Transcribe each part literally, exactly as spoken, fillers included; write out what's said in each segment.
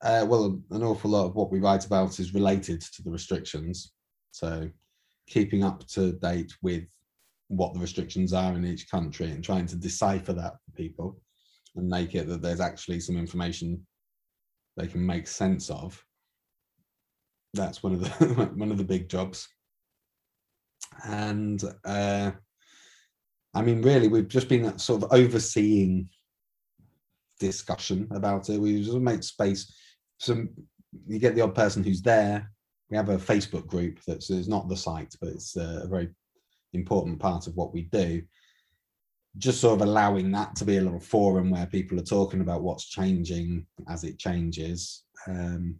Uh, well, an awful lot of what we write about is related to the restrictions. So keeping up to date with what the restrictions are in each country and trying to decipher that for people and make it that there's actually some information they can make sense of. That's one of the one of the big jobs. And uh, I mean, really, we've just been sort of overseeing discussion about it. We just make space. Some you get the odd person who's there. We have a Facebook group that's it's not the site, but it's a very important part of what we do. Just sort of allowing that to be a little forum where people are talking about what's changing as it changes. Um,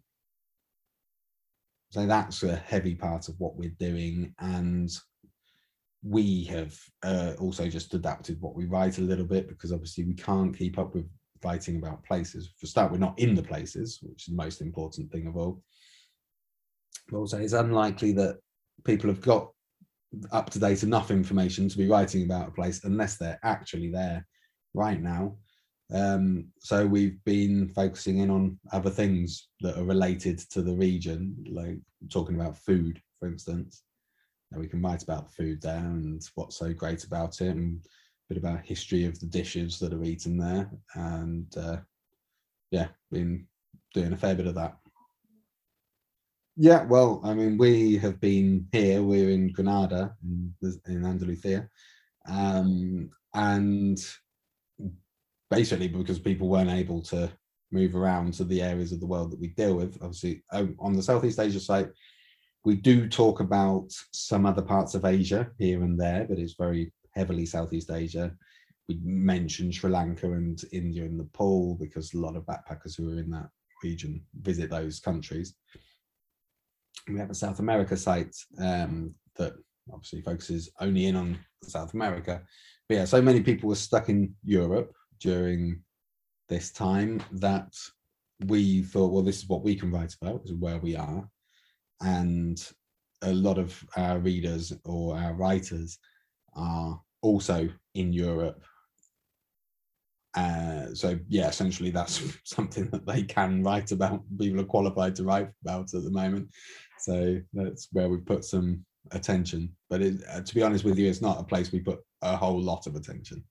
so that's a heavy part of what we're doing, and we have uh, also just adapted what we write a little bit, because obviously we can't keep up with writing about places. For start, we're not in the places, which is the most important thing of all. But also, it's unlikely that people have got up to date enough information to be writing about a place unless they're actually there right now. Um, so we've been focusing in on other things that are related to the region, like talking about food, for instance. And we can write about the food there and what's so great about it, and a bit about history of the dishes that are eaten there. And uh, yeah, been doing a fair bit of that. Yeah, well, I mean, we have been here. We're in Granada, in, in Andalusia, um, and basically because people weren't able to move around to the areas of the world that we deal with. Obviously, on the Southeast Asia site, we do talk about some other parts of Asia here and there, but it's very heavily Southeast Asia. We mention Sri Lanka and India and Nepal because a lot of backpackers who are in that region visit those countries. We have a South America site um, that obviously focuses only in on South America. But yeah, so many people were stuck in Europe during this time that we thought, well, this is what we can write about, this is where we are. And a lot of our readers or our writers are also in Europe. Uh, so yeah, essentially that's something that they can write about. People are qualified to write about at the moment. So that's where we put some attention. But it, uh, to be honest with you, it's not a place we put a whole lot of attention.